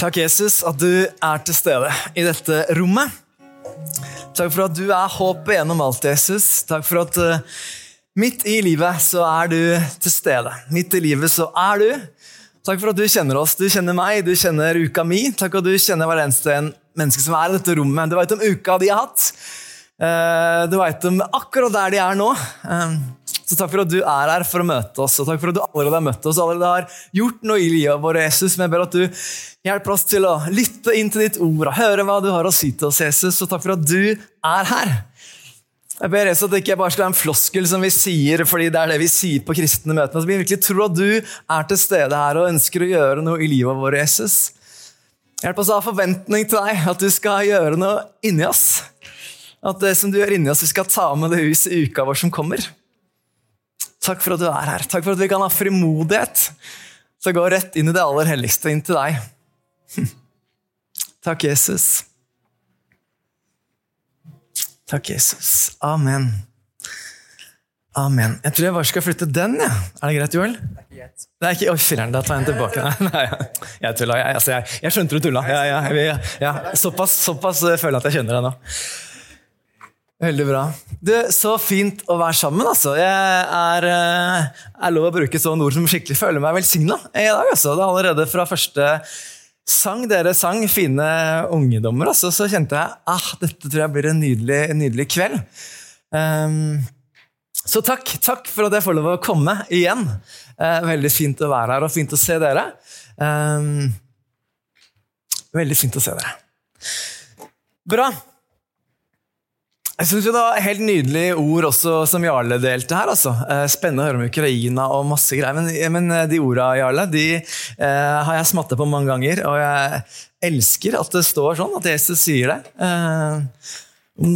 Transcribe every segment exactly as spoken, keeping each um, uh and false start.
Takk, Jesus, at du er til stede i dette rommet. Takk for at du er håpet gjennom alt, Jesus. Takk for at uh, midt i livet så er du til stede. Midt i livet så er du. Takk for at du kjenner oss. Du kjenner meg, du kjenner uka mi. Takk for at du kjenner hver eneste en menneske som er i dette rommet. Du vet om uka de har hatt. Uh, du vet om akkurat der de er nå. Uh, Så takk for at du er her for å møte oss, og takk for at du allerede har møtt oss, og allerede har gjort noe i livet vårt, Jesus. Men jeg ber at du hjelper oss til å lytte inn til ditt ord, og høre hva du har å si til oss, Jesus. Og takk for at du er her. Jeg ber Jesus at det ikke bare skal være en floskel som vi sier, fordi det er det vi sier på kristne møter, men at vi virkelig tror at du er til stede her, og ønsker å gjøre noe i livet vårt, Jesus. Hjelp oss å ha forventning til deg, at du skal gjøre noe inni oss. At det som du gjør inni oss, vi skal ta med det huset i uka vår som kommer. Takk for at du er her. Takk for at vi kan ha frimodighet til å gå rett inn i det aller helligste, inn til deg. Takk, Jesus. Takk, Jesus. Amen. Amen. Jeg tror jeg bare skal flytte den, ja. Er det greit, Joel? Det er ikke greit. Det er ikke, å, fylleren, da tar jeg den tilbake. Nei, jeg tulla. Jeg, altså, jeg, jeg skjønte du tulla. Ja, ja, ja, ja. Såpass, såpass føler jeg at jeg kjenner deg nå. Veldig bra. Det er så fint å være sammen, altså. Jeg er, er lov å bruke sånne ord som skikkelig føler meg velsignet i dag, altså. Det er allerede fra første sang, dere sang fine ungdommer, altså. Så kjente jeg, ah, dette tror jeg blir en nydelig, en nydelig kveld. Um, så takk, takk for at jeg får lov å komme igjen. Uh, veldig fint å være her, og fint å se dere. Um, veldig fint å se dere. Bra. Jeg synes jo det var helt nydelige ord også som Jarle delte her, altså. Spennende å høre om Ukraina og masse greier, men, men de ordene, Jarle, de eh, har jeg smattet på mange ganger, og jeg elsker at det står sånn, at Jesus sier det. Eh,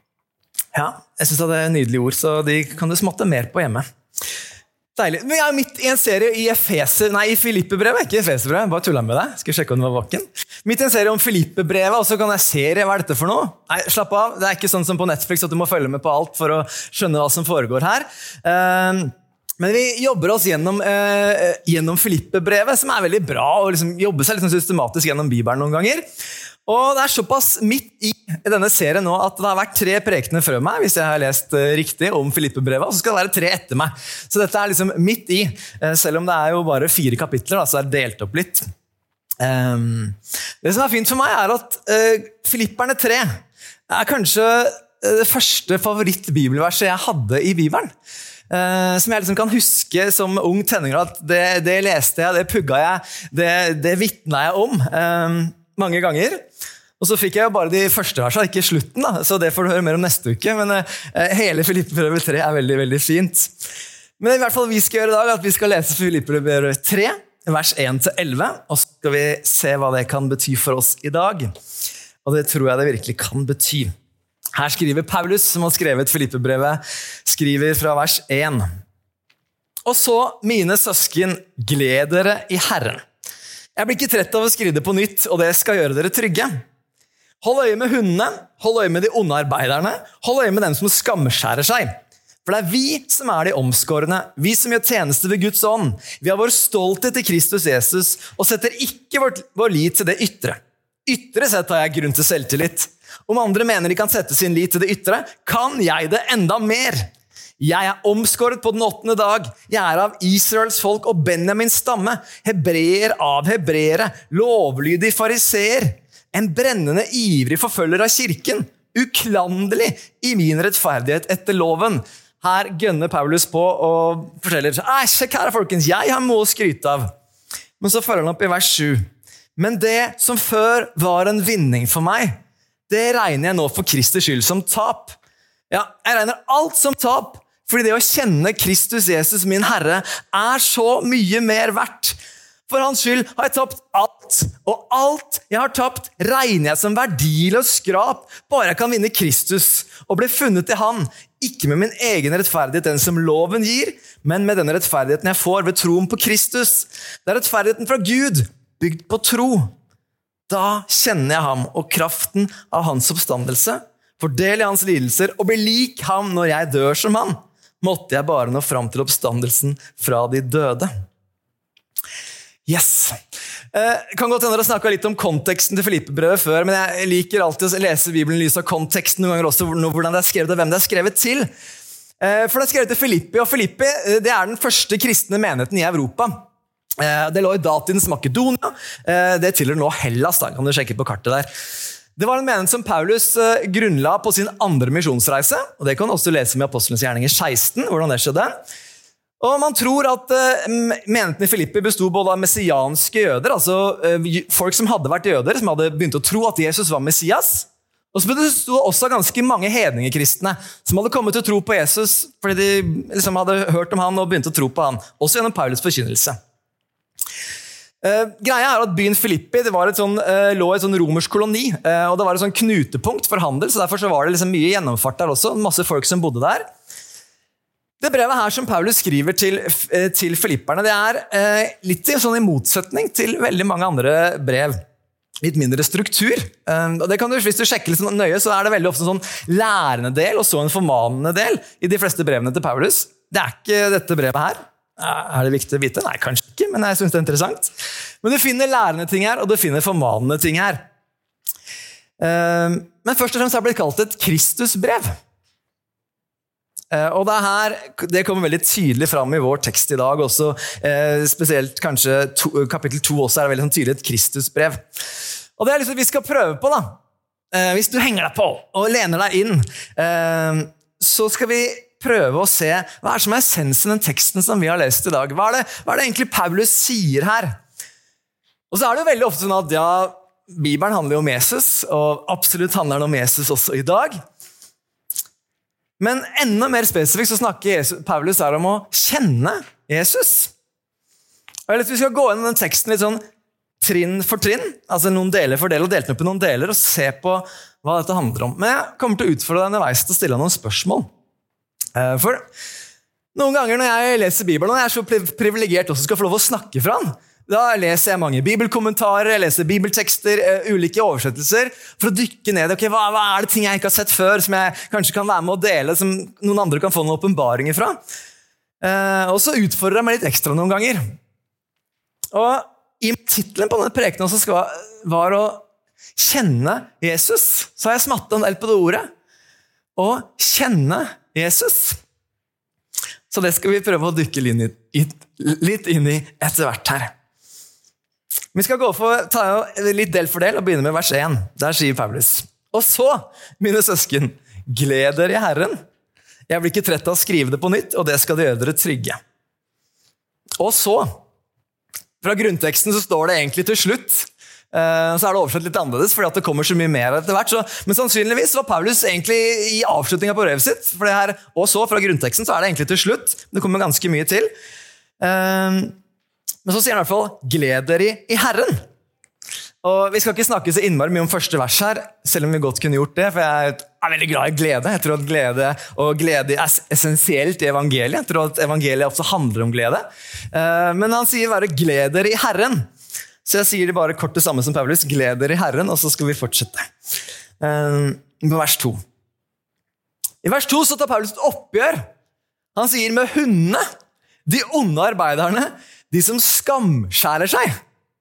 ja, jeg synes det er nydelige ord, så de kan du smatte mer på hjemme. Deilig. Men jeg er midt i en serie i Efeser, nei, i Filippe-brevet, ikke Efeser-brevet, bare tullet med deg. Skal jeg sjekke om den var vakken. Midt i en serie om Filippe-brevet, og så kan jeg se, hva er dette for noe? Nei, slapp av, det er ikke sånn som på Netflix at du må følge med på alt for å skjønne hva som foregår her. Uh, men vi jobber oss gjennom, uh, gjennom Filippe-brevet, som er veldig bra, og liksom jobber seg liksom systematisk gjennom Bibelen noen ganger. Og det er såpass midt i denne serien nå at det har vært tre prekener før meg, hvis jeg har lest riktig om Filippe-brevet, og så skal det være tre etter meg. Så dette er liksom midt i, selv om det er jo bare fire kapitler, da, så er det delt opp litt. Um, det som er fint for meg er at uh, Filipperne tre er kanskje det første favoritt-bibelverset jeg hadde i Bibelen. Uh, som jeg liksom kan huske som ung tenåring, at det, det leste jeg, det pugga jeg, det, det vittnet jeg om um, mange ganger. Og så fikk jeg jo bare de første versene, ikke slutten da, så det får du høre mer om neste uke, men uh, hele Filippe-brevet tre er veldig, veldig fint. Men i hvert fall vi skal gjøre i dag, at vi skal lese Filippe-brevet tre, vers én til elleve, og så skal vi se hva det kan bety for oss i dag. Og det tror jeg det virkelig kan bety. Her skriver Paulus, som har skrevet Filippe-brevet, skriver fra vers én. Og så, mine søsken, gled dere i Herren. Jeg blir ikke trett av å skrive det på nytt, og det skal gjøre dere trygge. Hold øye med hundene, hold øye med de onde arbeiderne, hold øye med dem som skamskjærer seg. For det er vi som er de omskårne, vi som gjør tjeneste ved Guds ånd. Vi har vår stolthet i Kristus Jesus, og setter ikke vår, vår lit til det ytre. Ytre sett har jeg grunn til selvtillit. Om andre mener de kan sette sin lit til det ytre, kan jeg det enda mer. Jeg er omskåret på den åttende dag. Jeg er av Israels folk og Benjamins stamme. Hebreer av hebreere, lovlydig fariseer. En brennende ivrig forfølger av kirken. Uklanderlig i min rettferdighet etter loven. Her gønner Paulus på og forteller, «Ei, sjekk her folkens, jeg har noe å skryte av.» Men så følger han opp i vers sju. «Men det som før var en vinning for meg, det regner jeg nå for Kristi skyld som tap.» Ja, jeg regner alt som tap, fordi det å kjenne Kristus Jesus, min Herre, er så mye mer verdt. For hans skyld har jeg tapt alt, og alt jeg har tapt regner jeg som verdiløs skrap, bare jeg kan vinne Kristus og bli funnet i han, ikke med min egen rettferdighet, den som loven gir, men med den rettferdigheten jeg får ved troen på Kristus. Det er rettferdigheten fra Gud, bygd på tro. Da kjenner jeg ham og kraften av hans oppstandelse, fordel i hans lidelser og bli lik ham når jeg dør som han. Måtte jeg bare nå fram til oppstandelsen fra de døde. Yes. Jeg kan godt hende dere snakket litt om konteksten til Filippe-brevet før, men jeg liker alltid å lese Bibelen i lys av konteksten, noen ganger også hvordan det er skrevet og hvem det er skrevet til. For det er skrevet til Filippi, og Filippi det er den første kristne menigheten i Europa. Det lå i datidens Makedonia, det tilhører nå Hellas, da kan du sjekke på kartet der. Det var en menighet som Paulus grunnla på sin andre misjonsreise, og det kan du også lese med Apostlenes gjerninger seksten, hvordan det skjedde. Og man tror at menigheten i Filippi bestod både av messianske jøder, altså folk som hadde vært jøder, som hadde begynt å tro at Jesus var Messias, og så bestod det også ganske mange hedningekristne som hadde kommet til å tro på Jesus fordi de liksom hadde hørt om han og begynt å tro på han, også gjennom Paulus forkynnelse. Uh, greia er at byen Filippi det var et sånn, uh, lå i et sånn romersk koloni, uh, og det var et sånn knutepunkt for handel, så derfor så var det liksom mye gjennomfart der også, masse folk som bodde der. Det brevet her som Paulus skriver til, uh, til filipperne, det er uh, litt i, sånn i motsetning til veldig mange andre brev. Litt mindre struktur. Uh, og det kan du, hvis du sjekker litt nøye, så er det veldig ofte en sånn lærende del, og så en formanende del i de fleste brevene til Paulus. Det er ikke dette brevet her. Er det viktig å vite? Nei, kanskje ikke, men jeg synes det er interessant. Men du finner lærende ting her, og du finner formanende ting her. Men først og fremst har det blitt kalt et Kristusbrev. Og det her, det kommer veldig tydelig fram i vår tekst i dag også, spesielt kanskje to, kapittel to også er det veldig tydelig et Kristusbrev. Og det er liksom vi skal prøve på da. Hvis du henger deg på og lener deg inn, så skal vi prøve å se hva er som er essensen i den teksten som vi har lest i dag. Hva er det, hva er det egentlig Paulus sier her? Og så er det jo veldig ofte sånn at ja, Bibelen handler jo om Jesus, og absolutt handler den om Jesus også i dag. Men enda mer spesifikt så snakker Jesus, Paulus her om å kjenne Jesus. Og jeg vil at vi skal gå inn i den teksten litt sånn trinn for trinn, altså noen deler for del, og delt opp i noen deler, og se på hva dette handler om. Men jeg kommer til å utfordre deg underveis til å stille noen spørsmål. For noen ganger når jeg leser Bibelen, og jeg er så privilegert også skal få lov å snakke fra den, da leser jeg mange bibelkommentarer, jeg leser bibeltekster, ulike oversettelser, for å dykke ned. Okay, hva, hva er det ting jeg ikke har sett før, som jeg kanskje kan være med å dele, som noen andre kan få noen åpenbaringer fra? Og så utfordrer jeg meg litt ekstra noen ganger. Og i titelen på denne prekenen også skal, var å kjenne Jesus. Så har jeg smattet en del på det ordet. Å kjenne Jesus. Så det skal vi prøve å dykke inn i, litt inn i etter hvert her. Vi skal gå for ta litt del for del og begynne med vers én. Der sier Paulus: Og så, mine søsken, gled dere i Herren. Jeg blir ikke trett av å skrive det på nytt, og det skal det gjøre dere trygge. Og så, fra grunnteksten så står det egentlig til slutt, så er det oversett litt annerledes, fordi at det kommer så mye mer etter hvert. Så, men sannsynligvis var Paulus egentlig i avslutningen på brevet sitt, for det her, og så fra grunnteksten så er det egentlig til slutt. Det kommer ganske mye til. Men så sier han i hvert fall, gled dere i Herren. Og vi skal ikke snakke så innmari mye om første vers her, selv om vi godt kunne gjort det, for jeg er veldig glad i glede. Jeg tror at glede og glede er essensielt i evangeliet. Jeg tror at evangeliet også handler om glede. Men han sier bare, gled dere i Herren. Så jeg sier det bare kort det samme som Paulus, gled dere i Herren, og så skal vi fortsette. Uh, på vers to. I vers to så tar Paulus et oppgjør. Han sier med hundene, de onde arbeiderne, de som skamskjærer seg.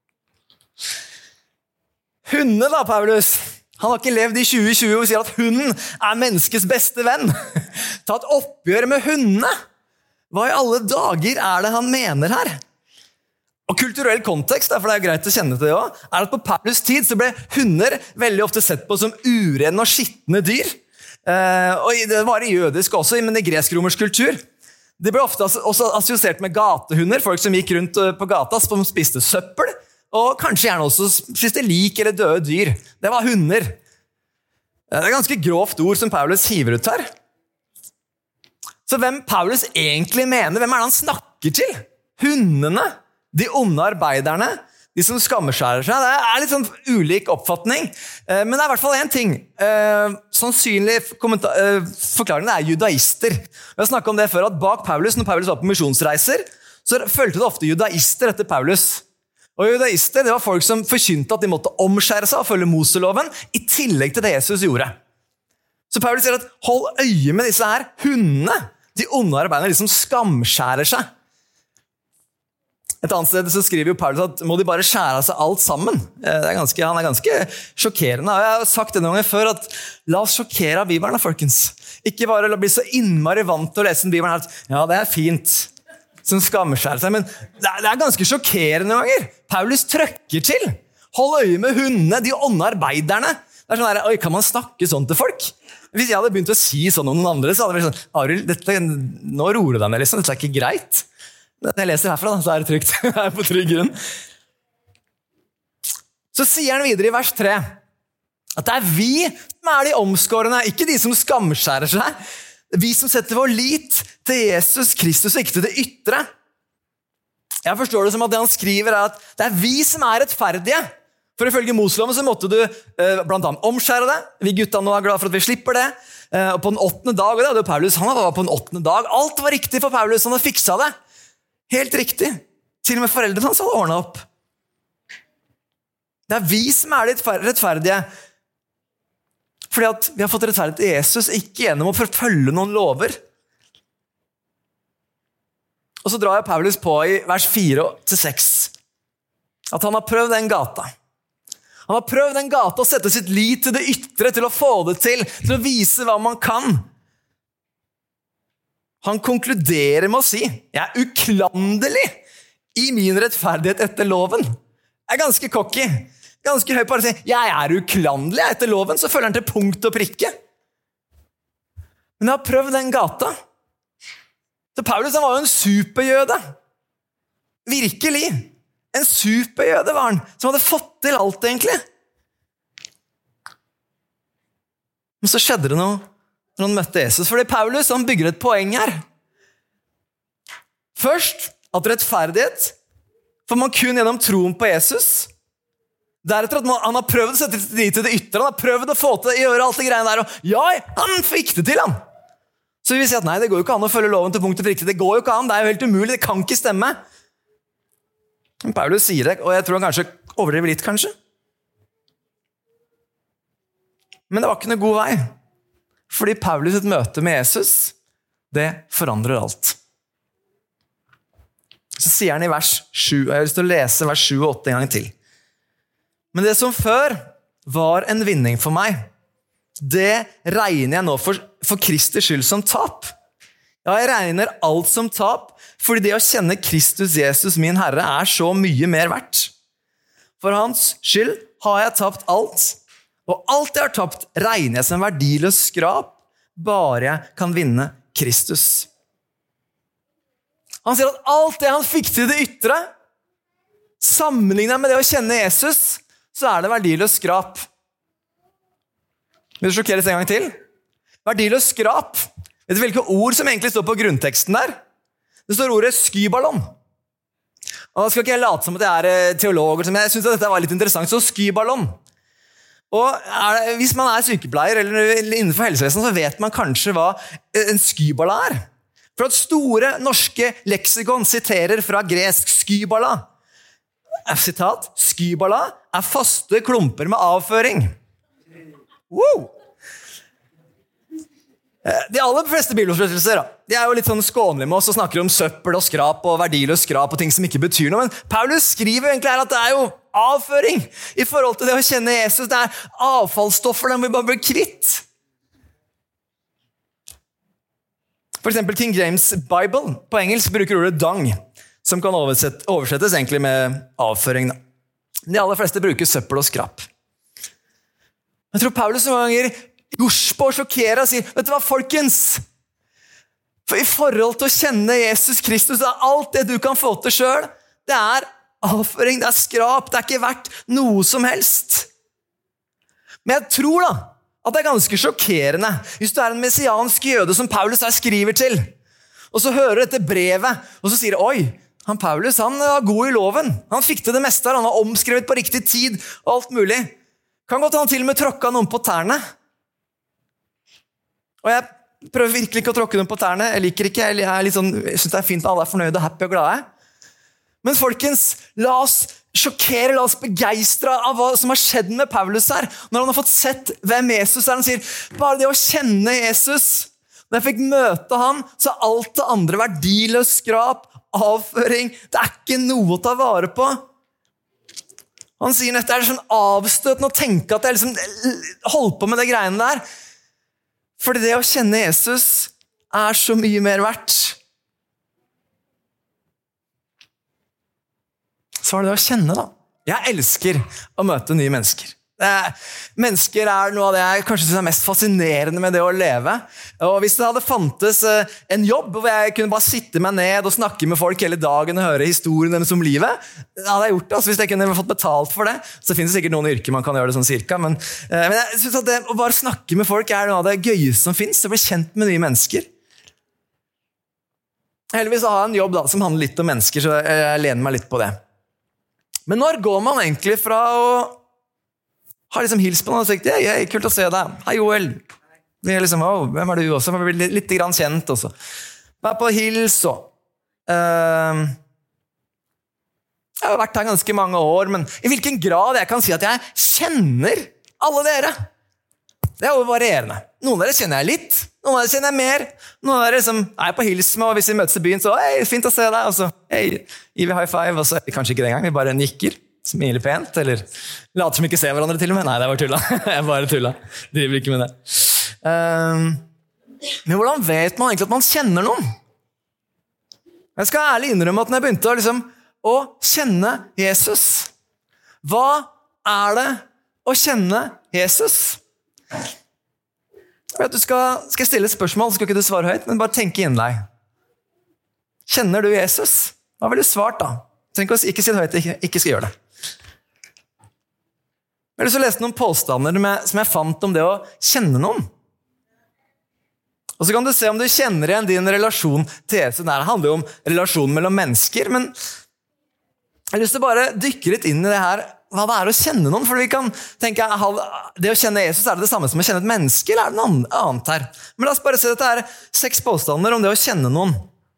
Hundene da, Paulus. Han har ikke levd i tjue tjue og sier at hunden er menneskets beste venn. Ta et oppgjør med hundene. Hva i alle dager er det han mener her? Og kulturell kontekst, for det er greit å kjenne til det også, er at på Paulus tid så ble hunder veldig ofte sett på som urene og skittende dyr. Og det var i jødisk også, men i gresk-romersk kultur. De ble ofte også assosiert med gatehunder, folk som gikk rundt på gata, som spiste søppel, og kanskje gjerne også spiste lik eller døde dyr. Det var hunder. Det er et ganske grovt ord som Paulus hiver ut her. Så hvem Paulus egentlig mener, hvem er det han snakker til? Hundene. De onde arbeiderne, de som skamskjærer seg, det er litt sånn ulik oppfatning. Men det er i hvert fall en ting. Sannsynlig forklaringen er judaister. Vi har snakket om det før, at bak Paulus, når Paulus var på misjonsreiser, så følte det ofte judaister etter Paulus. Og judaister, det var folk som forkynte at de måtte omskjære seg og følge Moseloven, i tillegg til det Jesus gjorde. Så Paulus sier at hold øye med disse her hundene, de onde arbeiderne, de som skamskjærer seg. Et annet sted så skriver jo Paulus at må de bare skjære av seg alt sammen. Det er ganske, han er ganske sjokkerende. Jeg har sagt det noen ganger før at la oss sjokkere av Bibelen, folkens. Ikke bare bli så innmari vant til å lese Bibelen her. Ja, det er fint. Som skamskjærer seg, men det er, det er ganske sjokkerende noen ganger. Paulus trøkker til. Hold øye med hundene, de onde arbeiderne. Det er sånn her, oi, kan man snakke sånn til folk? Hvis jeg hadde begynt å si sånn om noen andre, så hadde det vært sånn, Arild, dette, nå roer du deg ned, liksom. Dette er ikke greit. Når jeg leser herfra, så er det trygt. Jeg er på trygg grunn. Så sier han videre i vers tre, at det er vi som er de omskårene, ikke de som skamskjærer seg. Vi som setter vår lit til Jesus Kristus og ikke til det ytre. Jeg forstår det som at det han skriver er at det er vi som er rettferdige. For ifølge Moseloven så måtte du eh, blant annet omskjære det. Vi gutta nå er glad for at vi slipper det. Eh, og på den åttende dag, og det hadde Paulus, han var på den åttende dag. Alt var riktig for Paulus, han hadde fiksa det. Helt riktig. Til og med foreldrene hans hadde ordnet opp. Det er vi som er litt rettferdige. Fordi at vi har fått rettferdighet til Jesus, ikke gjennom å forfølge noen lover. Og så drar jeg Paulus på i vers fire til seks. At han har prøvd den gata. Han har prøvd den gata å sette sitt lit til det ytre, til å få det til, til å vise hva man kan. Han konkluderer med å si, jeg er uklanderlig i min rettferdighet etter loven. Jeg er ganske cocky, ganske høy på å si, jeg er uklanderlig etter loven, så følger han til punkt og prikke. Men jeg har prøvd den gata. Så Paulus han var jo en superjøde. Virkelig. En superjøde var han, som hadde fått til alt egentlig. Men så skjedde det noe når han møtte Jesus, fordi Paulus han bygger et poeng her. Først at rettferdighet får man kun gjennom troen på Jesus. Deretter at man, han har prøvd å sette dit til det ytre, han har prøvd å få til å gjøre alt det greiene der, og ja, han fikk det til han. Så vi vil si at nei, det går jo ikke an å følge loven til punkt og prikke, det går jo ikke an, det er jo helt umulig, det kan ikke stemme. Men Paulus sier det, og jeg tror han kanskje overdriver litt, kanskje. Men det var ikke noe god vei. Fordi Paulus et møte med Jesus, det forandrer alt. Så sier han i vers sju, og jeg har lyst til å lese vers sju og åtte en gang til. Men det som før var en vinning for meg, det regner jeg nå for, for Kristi skyld som tap. Ja, jeg regner alt som tap, fordi det å kjenne Kristus Jesus, min Herre, er så mye mer verdt. For hans skyld har jeg tapt alt, og alt jeg har tapt regner jeg som verdiløs skrap, bare jeg kan vinne Kristus. Han sier at alt det han fikk til det ytre, sammenlignet med det å kjenne Jesus, så er det verdiløs skrap. Vil du sjokkeres en gang til? Verdiløs skrap. Vet du hvilke ord som egentlig står på grunnteksten der? Det står ordet skyballon. Og da skal ikke jeg late som at jeg er teolog, men jeg synes at dette var litt interessant. Så skyballon. Og er det, hvis man er sykepleier eller innenfor helsevesenet, så vet man kanskje hva en skyballa er. For at store norske leksikon siterer fra gresk skyballa. Sitat, skyballa er faste klumper med avføring. Wow! De aller fleste bibeloversettelser, de er jo litt sånn skånlige med oss og snakker om søppel og skrap og verdiløs skrap og ting som ikke betyr noe, men Paulus skriver egentlig her at det er jo avføring i forhold til det å kjenne Jesus. Det er avfallsstoffer den vi bare blir kvitt. For eksempel King James Bible på engelsk bruker ordet dung, som kan oversettes, oversettes egentlig med avføring. De aller fleste bruker søppel og skrap. Jeg tror Paulus noen ganger gjorde på å sjokkere og sier, vet du hva, folkens? For i forhold til å kjenne Jesus Kristus, det er alt det du kan få til selv. Det er avføring, det er skrap, det er ikke verdt noe som helst. Men jeg tror da, at det er ganske sjokkerende, hvis du er en messiansk jøde som Paulus her skriver til, og så hører dette brevet, og så sier det, oi, han Paulus, han var god i loven. Han fikk til det meste her, han var omskrevet på riktig tid, og alt mulig. Kan godt han til og med tråkka noen på tærne. Og jeg prøver virkelig ikke å tråkke noen på tærne. Jeg liker ikke, jeg, er litt sånn, jeg synes det er fint at alle er fornøyde og happy og glade. Men folkens, la oss sjokkere, la oss begeistre av hva som har skjedd med Paulus her. Når han har fått sett hvem Jesus er, han sier, bare det å kjenne Jesus. Når jeg fikk møte han, så er alt det andre verdiløs skrap. avføring. Det er ikke noe å ta vare på. Han sier at det er sånn avstøtende å tenke at jeg liksom holder på med det greiene der. Fordi det å kjenne Jesus er så mye mer verdt. Så er det det å kjenne da. Jeg elsker å møte nye mennesker. Er, mennesker er noe av det jeg kanskje synes er mest fascinerende med det å leve. Og hvis det hadde fantes en jobb hvor jeg kunne bare sitte meg ned og snakke med folk hele dagen og høre historien deres om livet, da hadde jeg gjort det. Altså, hvis jeg kunne fått betalt for det, så finnes det sikkert noen yrker man kan gjøre det sånn cirka. Men, men jeg synes at det å bare snakke med folk er noe av det gøyeste som finnes. Å bli kjent med nye mennesker. Heldigvis har jeg en jobb da, som handler litt om mennesker, så jeg lener meg litt på det. Men når går man egentlig fra å ha liksom hils på noen og sagt, ja, kult å se deg. Hei, Joel. Vi er liksom, oh, hvem er du også? Man blir litt, litt grann kjent også. Vær på hils og... Uh, jeg har vært her ganske mange år, men i hvilken grad jeg kan si at jeg kjenner alle dere? Det er jo varierende. Noen av dere kjenner jeg litt, noen av dere kjenner jeg mer. Noen av dere liksom, er jeg på hils med, og hvis vi møtes i byen, så hei, fint å se deg. Og så, hei, gir vi high five, og så kanskje ikke den gang, vi bare nikker. Smiler pent, eller later som ikke ser hverandre til og med. Nei, det var tulla. Jeg bare tulla. Driver ikke med det. Um, men hvordan vet man egentlig at man kjenner noen? Jeg skal ærlig innrømme at når jeg begynte å, liksom, å kjenne Jesus, hva er det å kjenne Jesus? Jeg vet, du skal, skal jeg stille et spørsmål, så skal ikke du svare høyt, men bare tenke inn deg. Kjenner du Jesus? Hva vil du svart da? Tenk oss, ikke si det høyt, ikke, ikke skal gjøre det. Jeg har lyst til å lese noen påstander med, som jeg fant om det å kjenne noen. Og så kan du se om du kjenner igjen din relasjon til Jesus. Det handler jo om relasjonen mellom mennesker, men jeg har lyst til å bare dykke litt inn i det her, hva det er å kjenne noen, for vi kan tenke, det å kjenne Jesus, er det det samme som å kjenne et menneske, eller er det noe annet her? Men la oss bare se, dette er seks påstander om det å kjenne noen.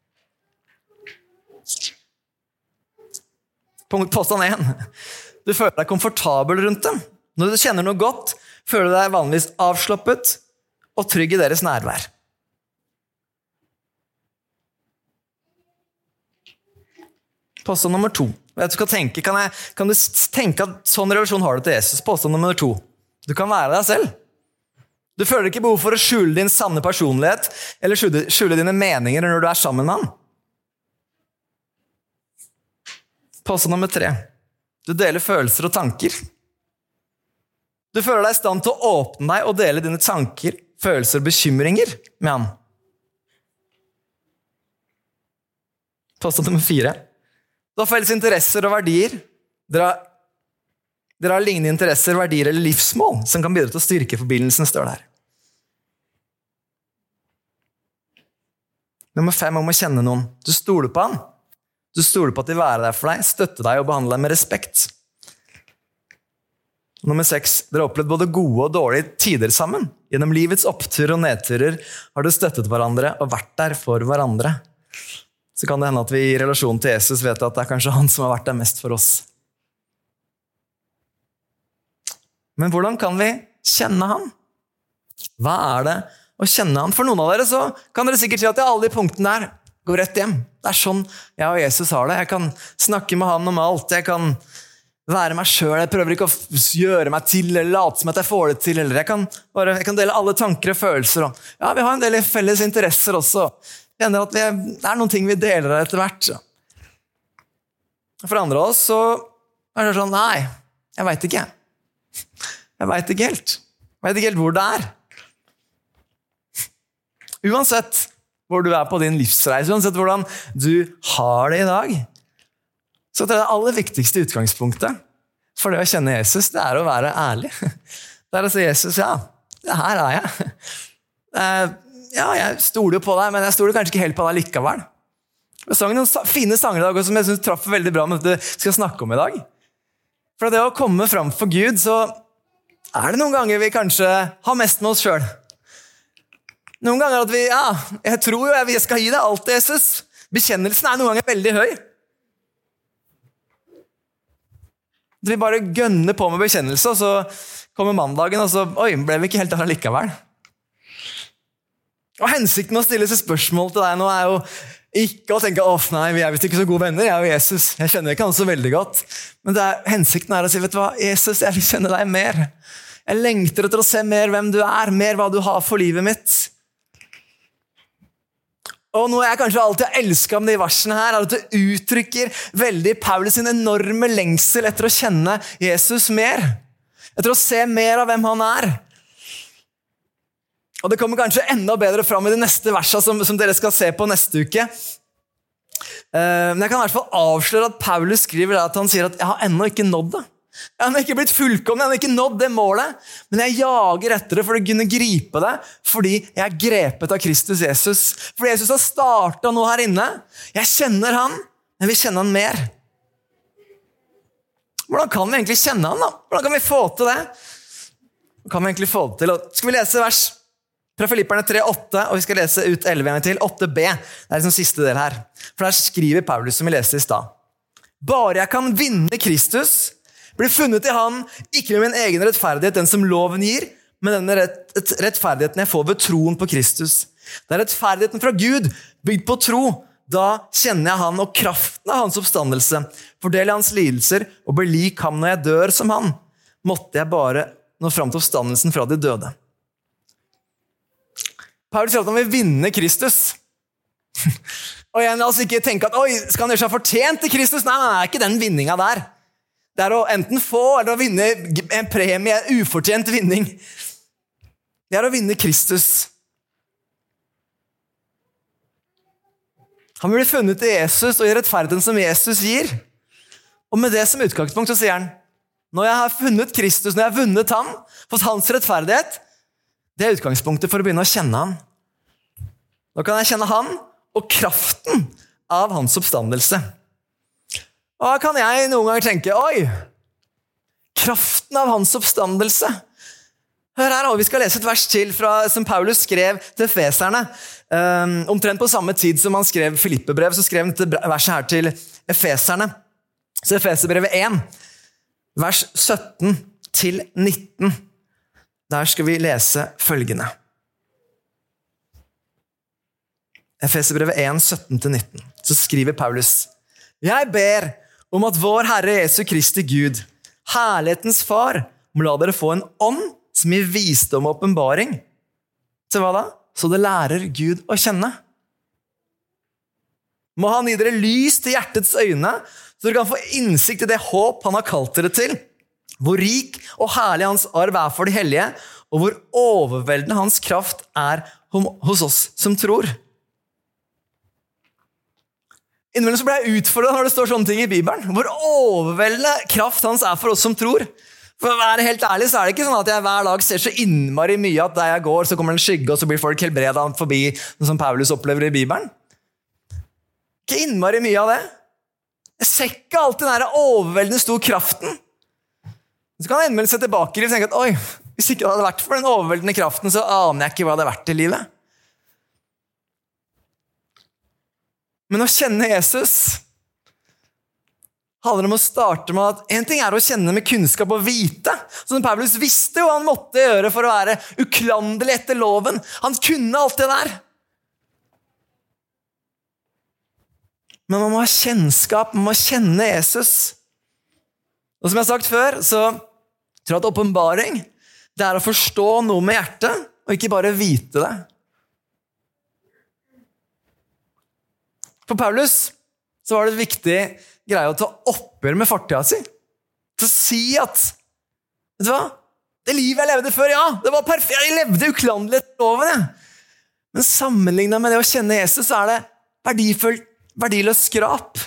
Påstand én. Du føler deg komfortabel rundt dem. Når du kjenner noe godt, føler du deg vanligvis avslappet og trygg i deres nærvær. Påstand nummer to. Du skal tenke, kan, jeg, kan du tenke at sånn relasjon har du til Jesus? Påstand nummer to. Du kan være deg selv. Du føler ikke behov for å skjule din sanne personlighet eller skjule, skjule dine meninger når du er sammen med han. Påstand nummer tre. Du deler følelser og tanker. Du føler deg i stand til å åpne deg og dele dine tanker, følelser og bekymringer med han. Påstand nummer fire. Du har felles interesser og verdier. Dere har, dere har lignende interesser, verdier eller livsmål som kan bidra til å styrke forbindelsen, står det her. Nummer fem, om å kjenne noen. Du stoler på han. Du stoler på at de være der for deg, støtter deg og behandler deg med respekt. Nummer seks, dere har opplevd både gode og dårlige tider sammen. Gjennom livets opptur og nedturer har du støttet hverandre og vært der for hverandre. Så kan det hende at vi i relasjon til Jesus vet at det er kanskje han som har vært der mest for oss. Men hvordan kan vi kjenne han? Hva er det å kjenne han? For noen av dere så kan dere sikkert si at alle de punktene der går rett hjem. Det er sånn jeg og Jesus har det. Jeg kan snakke med han om alt. Jeg kan være meg selv. Jeg prøver ikke å gjøre meg til, eller late som at jeg får det til. Eller jeg kan, bare, jeg kan dele alle tanker og følelser. Og, ja, vi har en del felles interesser også. Jeg kjenner at vi, det er noen ting vi deler etter hvert. Så. For andre av oss så er det sånn, nei, jeg vet ikke. Jeg vet ikke helt. Jeg vet ikke helt hvor det er. Uansett hvor du er på din livsreise, uansett hvordan du har det i dag, så det er det aller viktigste utgangspunktet for det å kjenne Jesus, det er å være ærlig. Det er å si, Jesus, ja, her er jeg. Ja, jeg stoler på deg, men jeg stoler kanskje ikke helt på deg likevel. Jeg sang noen fine sanger i dag som jeg synes traff veldig bra med det vi skal snakke om i dag. For det å komme fram for Gud, så er det noen ganger vi kanskje har mest med oss selv. Noen ganger at vi, ja, jeg tror jo jeg skal gi deg alt, Jesus. Bekjennelsen er noen ganger veldig høy. At vi bare gønner på med bekjennelse, og så kommer mandagen, og så, oi, ble vi ikke helt der likevel. Og hensikten med å stille seg spørsmål til deg nå er jo Ikke å tenke, åh nei, vi er visst ikke så gode venner, jeg og Jesus. Jeg kjenner ikke han så veldig godt. Men det er, hensikten er å si, vet du hva, Jesus, jeg vil kjenne deg mer. Jeg lengter etter å se mer hvem du er, mer hva du har for livet mitt. Og noe jeg kanskje alltid har elsket med de versene her, er at det uttrykker veldig Paulus sin enorme lengsel etter å kjenne Jesus mer. Etter å se mer av hvem han er. Og det kommer kanskje enda bedre fram i de neste versene som, som dere skal se på neste uke. Uh, men jeg kan i hvert fall avsløre at Paulus skriver at han sier at jeg har ennå ikke nådd det. Jeg har ikke blitt fullkommen, jeg har ikke nådd det målet, men jeg jager etter det for å kunne gripe det, fordi jeg er grepet av Kristus Jesus. Fordi Jesus har startet noe her inne. Jeg kjenner han, men vi kjenner han mer. Hvordan kan vi egentlig kjenne han da? Hvordan kan vi få til det? Hvordan kan vi egentlig få det til? Og skal vi lese vers fra Filipperne tre åtte, og vi skal lese ut elleve igjen til åtte b. Det er liksom siste del her. For der skriver Paulus, som vi leste i stad. Bare jeg kan vinne Kristus, blir funnet i han, ikke med min egen rettferdighet, den som loven gir, men denne rett, rettferdigheten jeg får ved troen på Kristus. Det er rettferdigheten fra Gud, bygd på tro. Da kjenner jeg han og kraften av hans oppstandelse, fordeler hans lidelser og blir lik ham når jeg dør som han. Måtte jeg bare nå frem til oppstandelsen fra de døde. Paulus sier at han vil vinne Kristus. Og igjen, la oss ikke tenke at, oi, skal han gjøre seg fortjent til Kristus? Nei, nei, nei, ikke den vinninga der. Det er å enten få eller å vinne en premie, en ufortjent vinning. Det er å vinne Kristus. Han blir funnet i Jesus og i rettferdigheten som Jesus gir. Og med det som utgangspunkt så sier han, når jeg har funnet Kristus, når jeg har vunnet han, fått hans rettferdighet, det er utgangspunktet for å begynne å kjenne han. Nå kan jeg kjenne han og kraften av hans oppstandelse. Og da kan jeg noen ganger tenke, oi, kraften av hans oppstandelse. Hør her, og vi skal lese et vers til fra, som Paulus skrev til Efeserne. Um, omtrent på samme tid som han skrev Filippebrev, så skrev han dette verset her til Efeserne. Så Efeserbrevet én, vers sytten til nitten. Der skal vi lese følgende. Efeserbrevet én, sytten til nitten. Så skriver Paulus, jeg ber om at vår Herre Jesu Kristi Gud, herlighetens far, må la dere få en ånd som gir visdom og åpenbaring. Til hva da? Så det lærer Gud å kjenne. Må han gi dere lys til hjertets øyne, så dere kan få innsikt i det håp han har kalt dere til, hvor rik og herlig hans arv er for de hellige, og hvor overveldende hans kraft er hos oss som tror. Innimellom så ble jeg utfordret når det står sånne ting i Bibelen. Hvor overveldende kraft hans er for oss som tror. For å være helt ærlig så er det ikke sånn at jeg hver dag ser så innmari mye at der jeg går så kommer det en skygge og så blir folk helbredet forbi, som Paulus opplever i Bibelen. Ikke innmari mye av det. Jeg ser ikke alltid den der overveldende stor kraften. Så kan jeg innimellom se tilbake og tenke at oi, hvis ikke det hadde vært for den overveldende kraften så aner jeg ikke hva det hadde vært i livet. Men å kjenne Jesus handler om å starte med at en ting er å kjenne med kunnskap og vite, som Paulus visste jo han måtte gjøre for å være uklanderlig etter loven. Han kunne alt det der. Men man må ha kjennskap, man må kjenne Jesus. Og som jeg har sagt før, så tror jeg at åpenbaring, det er å forstå noe med hjertet, og ikke bare vite det. For Paulus så var det et viktig greie å ta oppgjør med fortida si. Til å si at, vet du hva? Det livet jeg levde før, ja, det var perfekt. Jeg levde uklandelig etter loven, ja. Men sammenlignet med det å kjenne Jesus, så er det verdifullt, verdiløst skrap.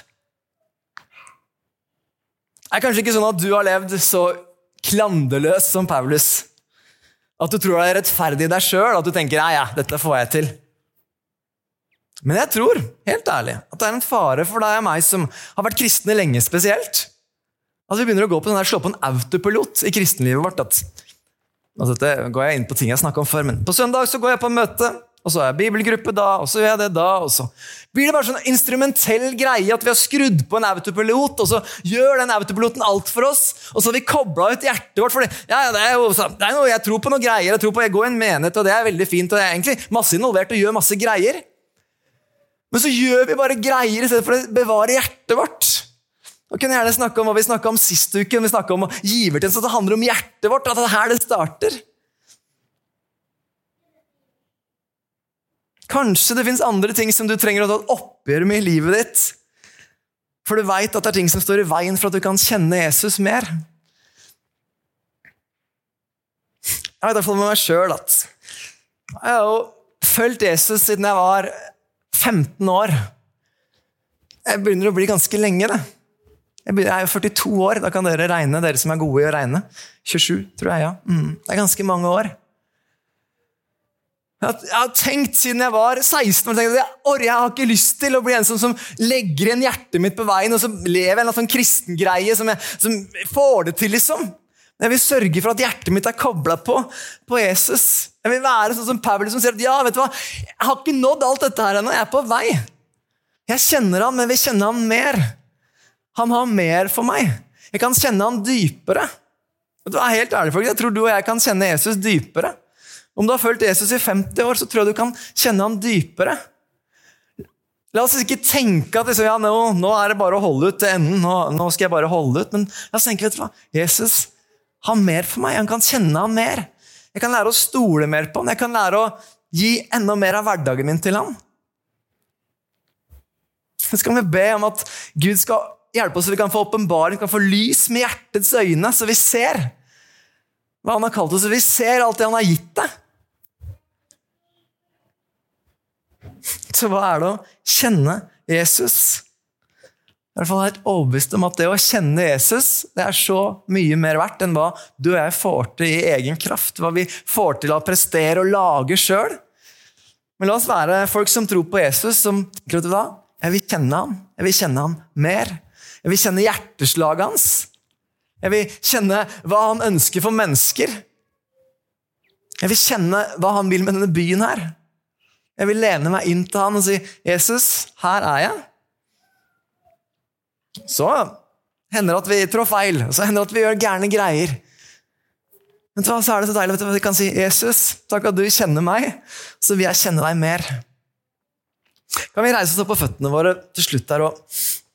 Det er kanskje ikke sånn at du har levd så klanderløst som Paulus. At du tror det er rettferdig i deg selv, at du tenker, nei, ja, dette får jeg til. Men jeg tror, helt ærlig, at det er en fare for deg og meg som har vært kristne lenge spesielt. At vi begynner å gå på den der, slå på en autopilot i kristenlivet vårt. At, altså dette går jeg inn på ting jeg snakket om før, men på søndag så går jeg på en møte, og så er jeg bibelgruppe da, og så gjør jeg det da, og så blir det bare sånn instrumentell greie at vi har skrudd på en autopilot, og så gjør den autopiloten alt for oss, og så har vi koblet ut hjertet vårt, for det, ja, det er jo det er noe, jeg tror på noe greier, jeg tror på, jeg går i en menighet, og det er veldig fint, og jeg er egentlig masse involvert og gjør masse greier. Men så gjør vi bare greier i stedet for å bevare hjertet vårt. Nå kan jeg gjerne snakke om hva vi snakket om sist uke, vi snakket om givertjeneste, så det handler om hjertet vårt, at det er her det starter. Kanskje det finnes andre ting som du trenger å ta et oppgjør med i livet ditt, for du vet at det er ting som står i veien for at du kan kjenne Jesus mer. Jeg vet i hvert fall med meg selv at jeg har jo følt Jesus siden jeg var femten år. Jeg begynner å bli ganske lenge det. Jeg er jo førtito år, da kan dere regne, dere som er gode i å regne. tjuesju, tror jeg, ja. Mm, det er ganske mange år. Jeg har tenkt siden jeg var seksten år, jeg, jeg har ikke lyst til å bli en som, som legger igjen hjertet mitt på veien, og som lever en sånn kristengreie, som, jeg, som får det til liksom. Jeg vil sørge for at hjertet mitt er koblet på, på Jesus. Jeg vil være sånn som Paulus som sier at ja, vet du hva, jeg har ikke nådd alt dette her ennå, jeg er på vei. Jeg kjenner han, men jeg vil kjenne han mer. Han har mer for meg. Jeg kan kjenne han dypere. Du er helt ærlig, folk. Jeg tror du og jeg kan kjenne Jesus dypere. Om du har følt Jesus i femti år, så tror jeg du kan kjenne han dypere. La oss ikke tenke at liksom, ja, nå, nå er det bare å holde ut til enden. Nå, nå skal jeg bare holde ut. Men la oss tenke, vet du hva? Jesus har mer for meg. Han kan kjenne han mer. Jeg kan lære å stole mer på han. Jeg kan lære å gi enda mer av hverdagen min til han. Så skal vi be om at Gud skal hjelpe oss så vi kan få åpenbaring, kan få lys med hjertets øyne, så vi ser hva han har kalt oss, så vi ser alt det han har gitt deg. Så hva er det å kjenne Jesus? I hvert fall helt overbevist om at det å kjenne Jesus, det er så mye mer verdt enn hva du og jeg får til i egen kraft, hva vi får til å prestere og lage selv. Men la oss være folk som tror på Jesus, som tenker at da, jeg vil kjenne han, jeg vil kjenne han mer. Jeg vil kjenne hjerteslaget hans. Jeg vil kjenne hva han ønsker for mennesker. Jeg vil kjenne hva han vil med denne byen her. Jeg vil lene meg inn til han og si, Jesus, her er jeg. Så hender det at vi trår feil, så hender det at vi gjør gærne greier. Men så er det så deilig at vi kan si, Jesus, takk at du kjenner meg, så vil jeg kjenne deg mer. Kan vi reise oss opp på føttene våre til slutt her og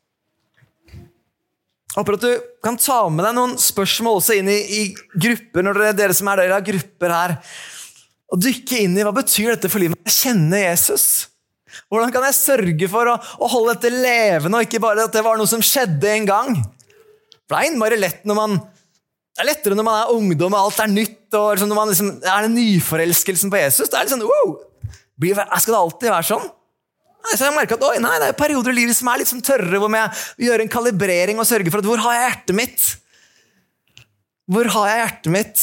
jeg håper at du kan ta med deg noen spørsmål også inn i, i grupper, når dere, dere som er der av grupper her, og dykke inn i hva betyr dette for livet. Jeg kjenner Jesus. Hvordan kan jeg sørge for å, å holde dette levende, og ikke bare at det var noe som skjedde en gang? For det er innmari lett når man, det er lettere når man er ungdom, og alt er nytt, og liksom, når man liksom, er den nyforelskelsen på Jesus. Det er litt sånn, wow, blir, skal det alltid være sånn? Nei, så jeg merker at oi, nei, det er perioder i livet som er litt sånn tørre, hvor jeg gjør en kalibrering og sørger for at hvor har jeg hjertet mitt? Hvor har jeg hjertet mitt?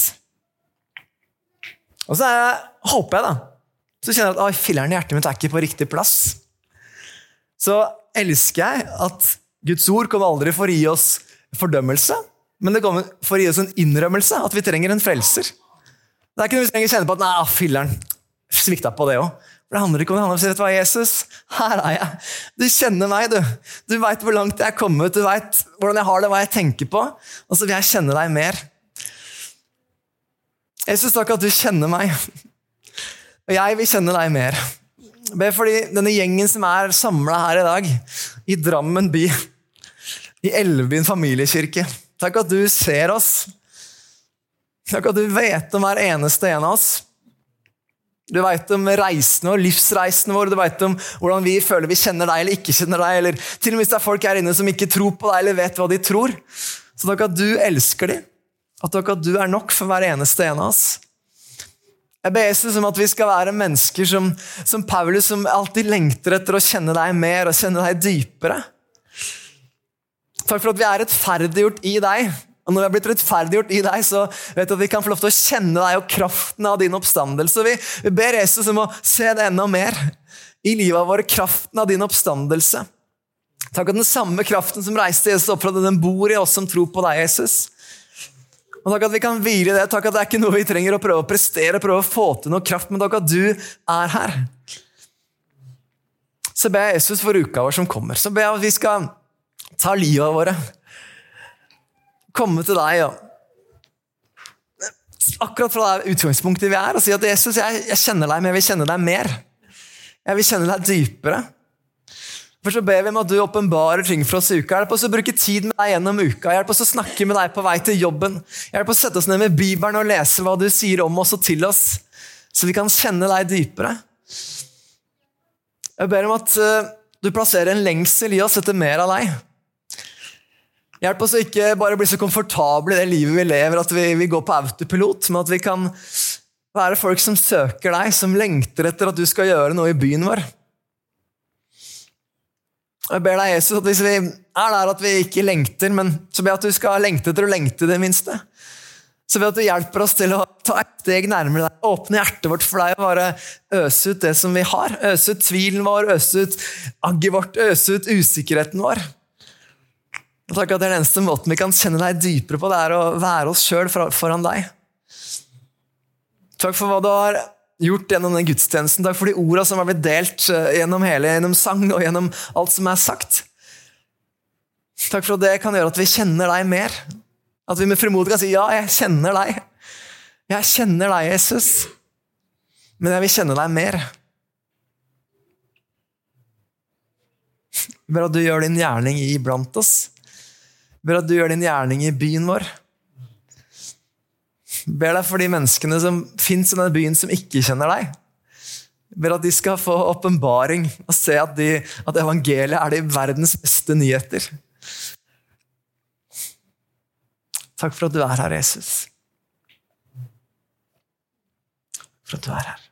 Og så jeg, håper jeg da, så kjenner jeg at oi, filleren i hjertet mitt er ikke på riktig plass. Så elsker jeg at Guds ord kommer aldri for å gi oss fordømmelse, men det kommer for å gi oss en innrømmelse, at vi trenger en frelser. Det er ikke noe vi trenger kjenne på at nei, filleren svikta på det også. For det handler ikke om det, handler om å si, vet du hva, Jesus, her er jeg. Du kjenner meg, du. Du vet hvor langt jeg er kommet, du vet hvordan jeg har det, hva jeg tenker på, og så vil jeg kjenne deg mer. Jesus, takk at du kjenner meg, og jeg vil kjenne deg mer. Be fordi denne gjengen som er samlet her i dag, i Drammen by, i Elvebyen familiekirke, takk at du ser oss. Takk at du vet om hver eneste en av oss. Du vet om reisene og livsreisene våre, du vet om hvordan vi føler vi kjenner deg eller ikke kjenner deg, eller til og med hvis det er folk her inne som ikke tror på deg eller vet hva de tror. Så takk at du elsker dem, og takk at du er nok for hver eneste en av oss. Jeg ber Jesus om at vi skal være mennesker som, som Paulus, som alltid lengter etter å kjenne deg mer og kjenne deg dypere. Takk for at vi er rettferdiggjort i deg, og når vi har blitt rettferdiggjort i deg, så vet du at vi kan få lov til å kjenne deg og kraften av din oppstandelse. Vi, vi ber Jesus om å se det enda mer i livet våre, kraften av din oppstandelse. Takk at den samme kraften som reiste Jesus opp fra det, den bor i oss som tror på deg, Jesus. Og takk at vi kan hvile i det. Takk at det er ikke noe vi trenger å prøve å prestere, prøve å få til noe kraft, men takk at du er her. Så ber jeg Jesus for uka vår som kommer. Så ber jeg at vi skal ta livet våre, komme til deg og akkurat fra det utgangspunktet vi er og si at Jesus, jeg, jeg kjenner deg, men jeg vil kjenne deg mer. Jeg vil kjenne deg dypere. For så ber vi om at du åpenbarer ting for oss i uka. Hjelp oss å bruke tid med deg gjennom uka. Hjelp oss å snakke med deg på vei til jobben. Hjelp oss å sette oss ned med Bibelen og lese hva du sier om oss og til oss, så vi kan kjenne deg dypere. Jeg ber om at uh, du plasserer en lengsel i oss etter mer av deg. Hjelp oss å ikke bare bli så komfortable i det livet vi lever, at vi, vi går på autopilot, men at vi kan være folk som søker deg, som lengter etter at du skal gjøre noe i byen vår. Jeg ber deg, Jesus, at hvis vi er der at vi ikke lengter, men så ber jeg at du skal lengte etter å lengte det minste. Så ber jeg at du hjelper oss til å ta et steg nærmere deg, åpne hjertet vårt for deg, og bare øse ut det som vi har, øse ut tvilen vår, øse ut agget vårt, øse ut usikkerheten vår. Og takk at det er den eneste måten vi kan kjenne deg dypere på, det er å være oss selv foran deg. Takk for hva du har gjort gjennom den gudstjenesten. Takk for de ordene som har blitt delt gjennom hele, gjennom sang og gjennom alt som er sagt. Takk for at det kan gjøre at vi kjenner deg mer. At vi med frimodighet kan si, ja, jeg kjenner deg. Jeg kjenner deg, Jesus. Men jeg vil kjenne deg mer. Jeg ber at du gjør din gjerning i blant oss. Jeg ber at du gjør din gjerning i byen vår. Jeg ber deg for de menneskene som finnes i denne byen som ikke kjenner deg. Jeg ber at de skal få åpenbaring og se at, de, at evangeliet er de verdens beste nyheter. Takk for at du er her, Jesus. For at du er her.